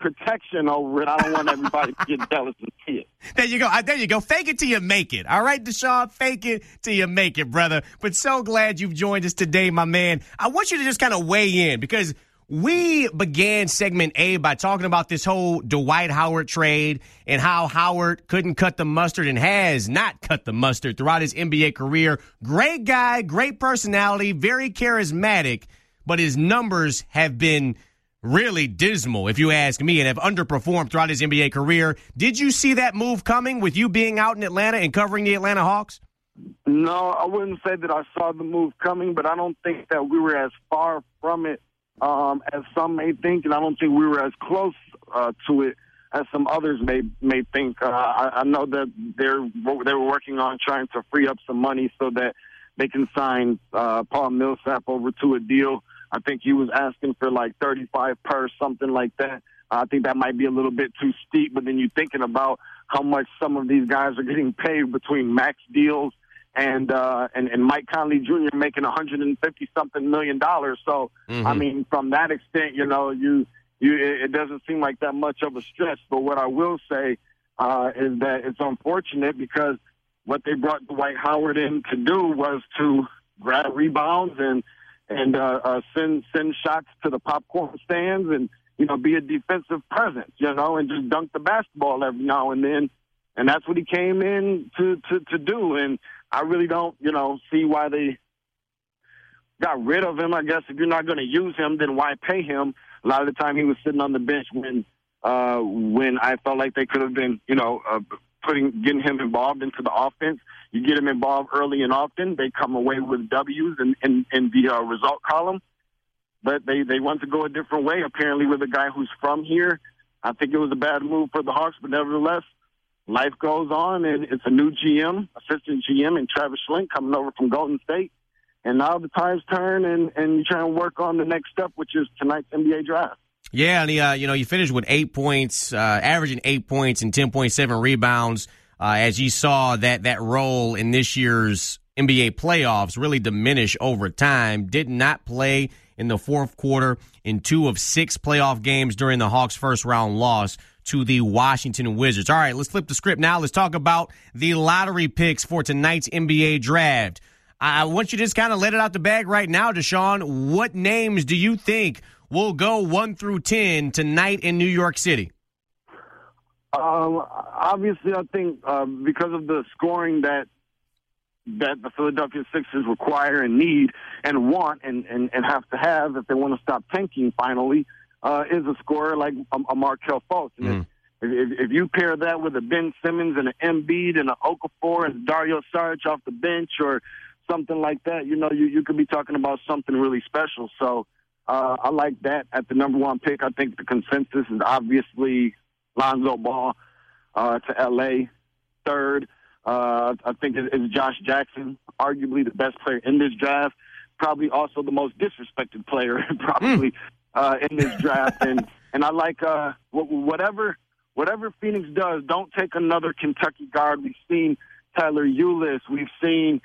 protection over it. I don't want everybody to get jealous and see it. There you go. There you go. Fake it till you make it. All right, Deshaun, fake it till you make it, brother. But so glad you've joined us today, my man. I want you to just kind of weigh in because we began segment A by talking about this whole Dwight Howard trade and how Howard couldn't cut the mustard and has not cut the mustard throughout his NBA career. Great guy, great personality, very charismatic, but his numbers have been really dismal, if you ask me, and have underperformed throughout his NBA career. Did you see that move coming with you being out in Atlanta and covering the Atlanta Hawks? No, I wouldn't say that I saw the move coming, but I don't think that we were as far from it as some may think, and I don't think we were as close to it as some others may think. I know that they were working on trying to free up some money so that they can sign Paul Millsap over to a deal. I think he was asking for like 35 per, something like that. I think that might be a little bit too steep, but then you're thinking about how much some of these guys are getting paid between max deals and Mike Conley Jr. making $150-something million. So, I mean, from that extent, it doesn't seem like that much of a stretch. But what I will say is that it's unfortunate because what they brought Dwight Howard in to do was to grab rebounds and send shots to the popcorn stands and, be a defensive presence, and just dunk the basketball every now and then. And that's what he came in to do. And I really don't, see why they got rid of him. I guess if you're not going to use him, then why pay him? A lot of the time he was sitting on the bench when I felt like they could have been, getting him involved into the offense. You get him involved early and often, they come away with W's in the result column. But they want to go a different way, apparently, with a guy who's from here. I think it was a bad move for the Hawks, but nevertheless, life goes on, and it's a new GM, assistant GM, and Travis Schlenk coming over from Golden State. And now the tides turn, and you try and work on the next step, which is tonight's NBA draft. Yeah, and you finished with 8 points, averaging 8 points and 10.7 rebounds. As you saw that role in this year's NBA playoffs really diminish over time. Did not play in the fourth quarter in 2 of 6 playoff games during the Hawks' first-round loss to the Washington Wizards. All right, let's flip the script now. Let's talk about the lottery picks for tonight's NBA draft. I want you to just kind of let it out the bag right now, Deshaun. What names do you think will go 1 through 10 tonight in New York City? Obviously, I think because of the scoring that the Philadelphia Sixers require and need and want and have to have if they want to stop tanking finally, is a scorer like a Markelle Fultz. And if you pair that with a Ben Simmons and an Embiid and an Okafor and Dario Saric off the bench or something like that, you could be talking about something really special. So I like that at the number 1 pick. I think the consensus is obviously Lonzo Ball to L.A. Third, I think it's Josh Jackson, arguably the best player in this draft, probably also the most disrespected player probably in this draft. And I like whatever Phoenix does, don't take another Kentucky guard. We've seen Tyler Ulis. We've seen,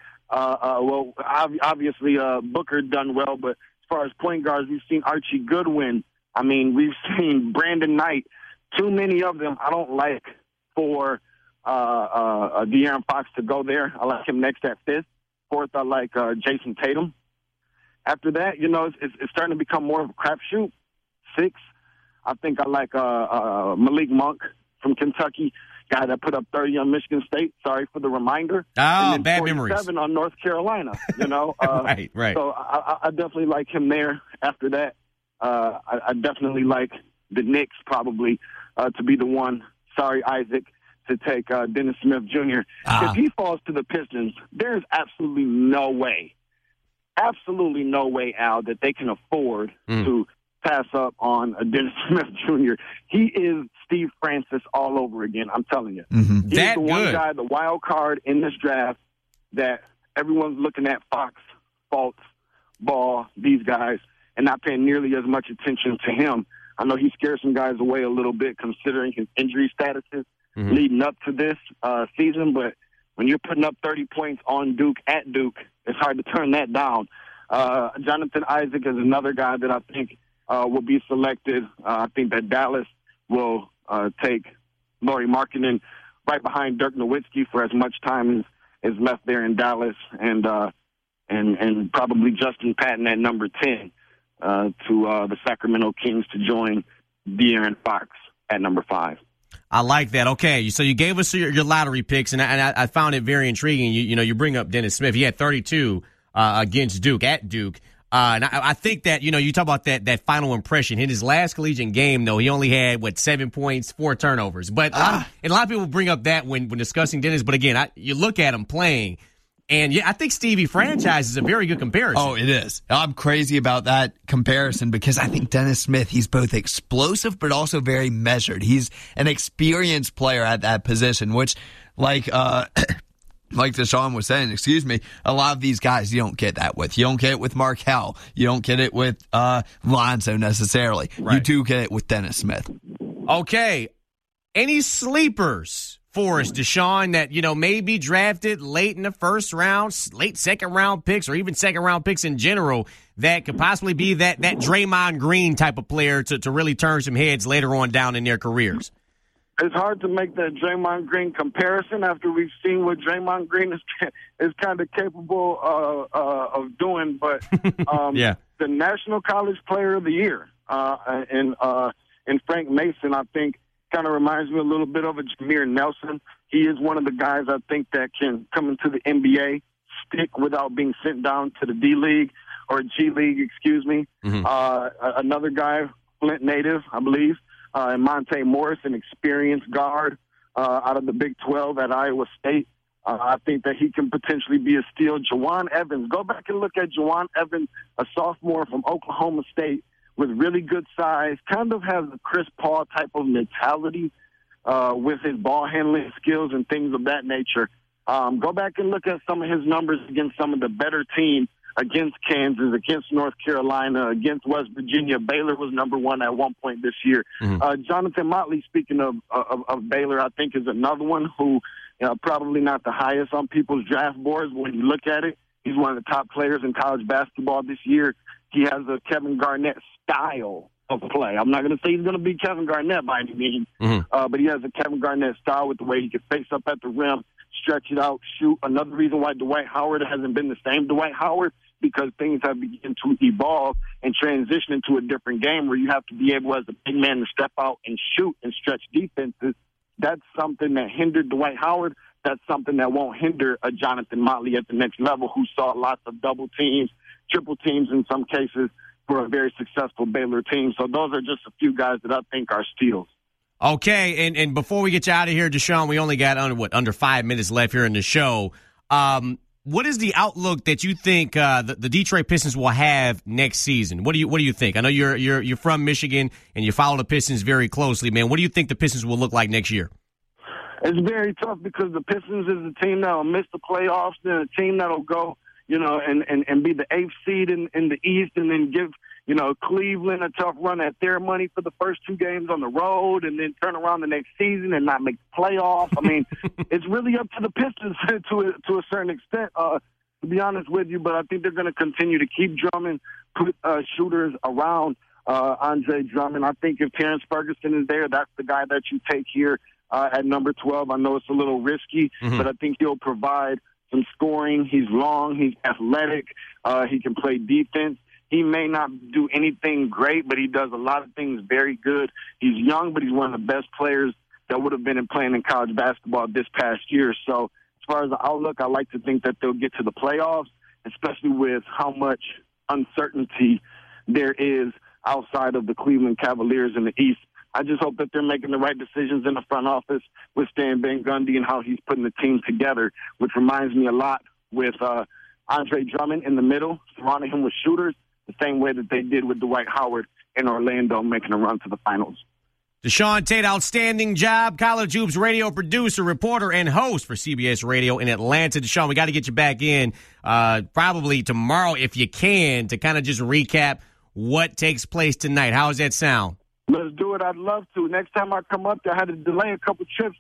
obviously Booker done well, but as far as point guards, we've seen Archie Goodwin. I mean, we've seen Brandon Knight. Too many of them I don't like for De'Aaron Fox to go there. I like him next at 5th. 4th, I like Jason Tatum. After that, it's starting to become more of a crapshoot. 6th, I think I like Malik Monk from Kentucky, guy that put up 30 on Michigan State. Sorry for the reminder. Oh, bad memories. 7 on North Carolina, Right. So I definitely like him there. After that, I definitely like the Knicks probably to be the one. Sorry, Isaac, to take Dennis Smith Jr. If he falls to the Pistons, there's absolutely no way, Al, that they can afford to pass up on Dennis Smith Jr. He is Steve Francis all over again, I'm telling you. Mm-hmm. He's the one guy, the wild card in this draft that everyone's looking at Fox, Fultz, Ball, these guys, and not paying nearly as much attention to him. I know he scared some guys away a little bit considering his injury statuses leading up to this season, but when you're putting up 30 points on Duke at Duke, it's hard to turn that down. Jonathan Isaac is another guy that I think will be selected. I think that Dallas will take Lauri Markkanen right behind Dirk Nowitzki for as much time as left there in Dallas, and probably Justin Patton at number 10 to the Sacramento Kings to join De'Aaron Fox at number 5. I like that. Okay, so you gave us your lottery picks, and I found it very intriguing. You bring up Dennis Smith. He had 32 against Duke, at Duke. And I think that, you talk about that final impression. In his last collegiate game, though, he only had, 7 points, 4 turnovers. But and a lot of people bring up that when discussing Dennis. But again, you look at him playing, and I think Stevie franchise is a very good comparison. Oh, it is. I'm crazy about that comparison because I think Dennis Smith, he's both explosive but also very measured. He's an experienced player at that position, which, like Deshaun was saying, a lot of these guys you don't get that with. You don't get it with Markelle. You don't get it with Lonzo necessarily. Right. You do get it with Dennis Smith. Okay. Any sleepers for us, Deshaun, that, may be drafted late in the first round, late second round picks, or even second round picks in general that could possibly be that Draymond Green type of player to really turn some heads later on down in their careers? It's hard to make that Draymond Green comparison after we've seen what Draymond Green is kind of capable of doing. But the National College Player of the Year and Frank Mason, I think, kind of reminds me a little bit of a Jameer Nelson. He is one of the guys I think that can come into the NBA, stick without being sent down to the D-League or G League, Mm-hmm. Another guy, Flint native, I believe. And Monte Morris, an experienced guard out of the Big 12 at Iowa State. I think that he can potentially be a steal. Jawan Evans, go back and look at Jawan Evans, a sophomore from Oklahoma State with really good size, kind of has a Chris Paul type of mentality with his ball handling skills and things of that nature. Go back and look at some of his numbers against some of the better teams, against Kansas, against North Carolina, against West Virginia. Baylor was number 1 at one point this year. Mm-hmm. Jonathan Motley, speaking of Baylor, I think is another one who probably not the highest on people's draft boards. When you look at it, he's one of the top players in college basketball this year. He has a Kevin Garnett style of play. I'm not going to say he's going to be Kevin Garnett by any means, but he has a Kevin Garnett style with the way he can face up at the rim, stretch it out, shoot. Another reason why Dwight Howard hasn't been the same Dwight Howard, because things have begun to evolve and transition into a different game where you have to be able as a big man to step out and shoot and stretch defenses. That's something that hindered Dwight Howard. That's something that won't hinder a Jonathan Motley at the next level, who saw lots of double teams, triple teams in some cases for a very successful Baylor team. So those are just a few guys that I think are steals. Okay, and before we get you out of here, Deshaun, we only got under 5 minutes left here in the show. What is the outlook that you think the Detroit Pistons will have next season? What do you think? I know you're from Michigan and you follow the Pistons very closely, man. What do you think the Pistons will look like next year? It's very tough because the Pistons is a team that will miss the playoffs, and a team that will go, and be the 8th seed in the East, and then give, Cleveland a tough run at their money for the first 2 games on the road, and then turn around the next season and not make the playoffs. I mean, it's really up to the Pistons to a certain extent, to be honest with you. But I think they're going to continue to keep Drummond, put shooters around Andre Drummond. I think if Terrence Ferguson is there, that's the guy that you take here at number 12. I know it's a little risky, but I think he'll provide some scoring. He's long. He's athletic. He can play defense. He may not do anything great, but he does a lot of things very good. He's young, but he's one of the best players that would have been playing in college basketball this past year. So as far as the outlook, I like to think that they'll get to the playoffs, especially with how much uncertainty there is outside of the Cleveland Cavaliers in the East. I just hope that they're making the right decisions in the front office with Stan Van Gundy and how he's putting the team together, which reminds me a lot with Andre Drummond in the middle, surrounding him with shooters, the same way that they did with Dwight Howard in Orlando, making a run to the finals. Deshaun Tate, outstanding job. College Hoops radio producer, reporter, and host for CBS Radio in Atlanta. Deshaun, we got to get you back in probably tomorrow if you can to kind of just recap what takes place tonight. How does that sound? Let's do it. I'd love to. Next time I come up there, I had to delay a couple trips, but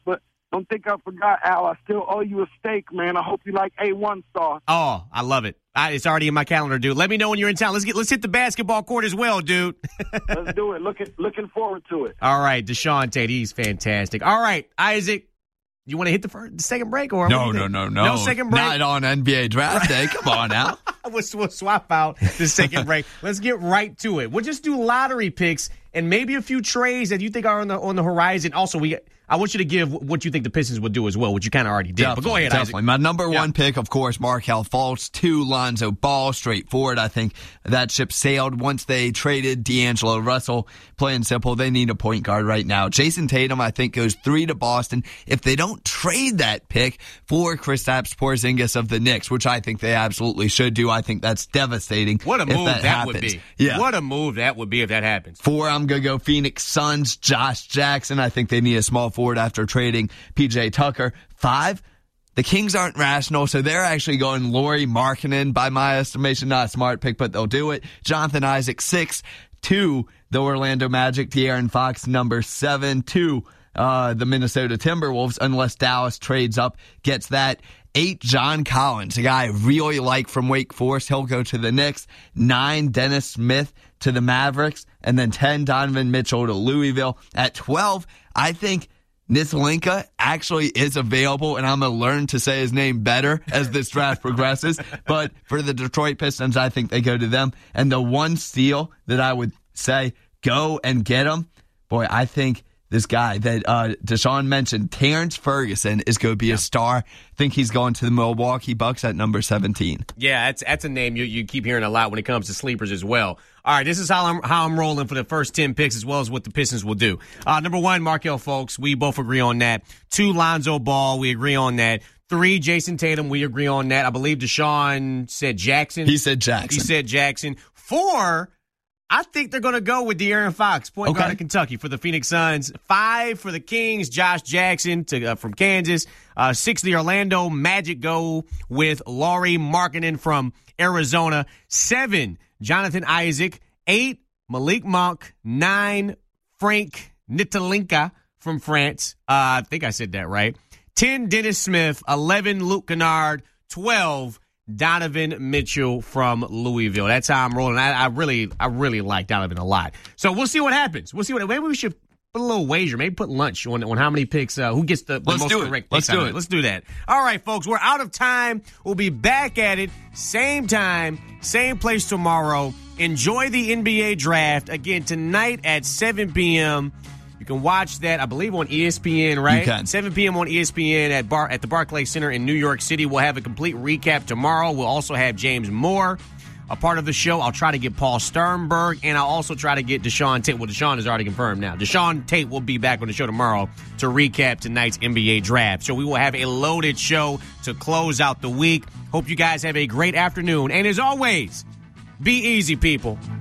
Don't think I forgot, Al. I still owe you a steak, man. I hope you like A1 sauce. Oh, I love it. It's already in my calendar, dude. Let me know when you're in town. Let's hit the basketball court as well, dude. Let's do it. Looking forward to it. All right, Deshaun Tate, he's fantastic. All right, Isaac, you want to hit the second break? Or No. No second break? Not on NBA Draft Day. Come on now. We'll swap out the second break. Let's get right to it. We'll just do lottery picks and maybe a few trades that you think are on the horizon. Also, I want you to give what you think the Pistons would do as well, which you kind of already did. But go ahead, Definitely. Isaac. My number one pick, of course, Markelle Fultz. 2, Lonzo Ball. Straightforward. I think that ship sailed once they traded D'Angelo Russell. Plain and simple, they need a point guard right now. Jason Tatum, I think, goes 3 to Boston. If they don't trade that pick for Kristaps Porzingis of the Knicks, which I think they absolutely should do, I think that's devastating. What a move that would be. Yeah. What a move that would be if that happens. 4, I'm going to go Phoenix Suns. Josh Jackson. I think they need a small forward after trading PJ Tucker. 5, the Kings aren't rational, so they're actually going Lauri Markkanen, by my estimation. Not a smart pick, but they'll do it. Jonathan Isaac, 6. 2, the Orlando Magic. De'Aaron Fox, number 7. 2, the Minnesota Timberwolves, unless Dallas trades up, gets that. 8, John Collins, a guy I really like from Wake Forest. He'll go to the Knicks. 9, Dennis Smith to the Mavericks. And then 10, Donovan Mitchell to Louisville. At 12, I think Nicolinka actually is available, and I'm going to learn to say his name better as this draft progresses. But for the Detroit Pistons, I think they go to them. And the one steal that I would say, go and get him, boy, I think this guy that Deshaun mentioned, Terrence Ferguson, is going to be a star. I think he's going to the Milwaukee Bucks at number 17. Yeah, that's a name you keep hearing a lot when it comes to sleepers as well. All right, this is how I'm rolling for the first 10 picks as well as what the Pistons will do. Number 1, Markelle Fultz. We both agree on that. 2, Lonzo Ball. We agree on that. 3, Jason Tatum. We agree on that. I believe Deshaun said Jackson. He said Jackson. 4, I think they're going to go with De'Aaron Fox, point guard of Kentucky for the Phoenix Suns. 5 for the Kings, Josh Jackson from Kansas. 6, the Orlando Magic go with Lauri Markkanen from Arizona. 7, Jonathan Isaac. 8, Malik Monk. 9, Frank Nicolinka from France. I think I said that right. 10, Dennis Smith. 11, Luke Kennard. 12, Donovan Mitchell from Louisville. That's how I'm rolling. I really like Donovan a lot. So we'll see what happens. Maybe we should put a little wager. Maybe put lunch on how many picks, who gets the most correct picks. Let's do that. All right, folks, we're out of time. We'll be back at it, same time, same place tomorrow. Enjoy the NBA draft again tonight at 7 p.m. You can watch that, I believe, on ESPN, right? You can. 7 p.m. on ESPN at the Barclays Center in New York City. We'll have a complete recap tomorrow. We'll also have James Moore a part of the show. I'll try to get Paul Sternberg, and I'll also try to get Deshaun Tate. Well, Deshaun is already confirmed now. Deshaun Tate will be back on the show tomorrow to recap tonight's NBA draft. So we will have a loaded show to close out the week. Hope you guys have a great afternoon. And as always, be easy, people.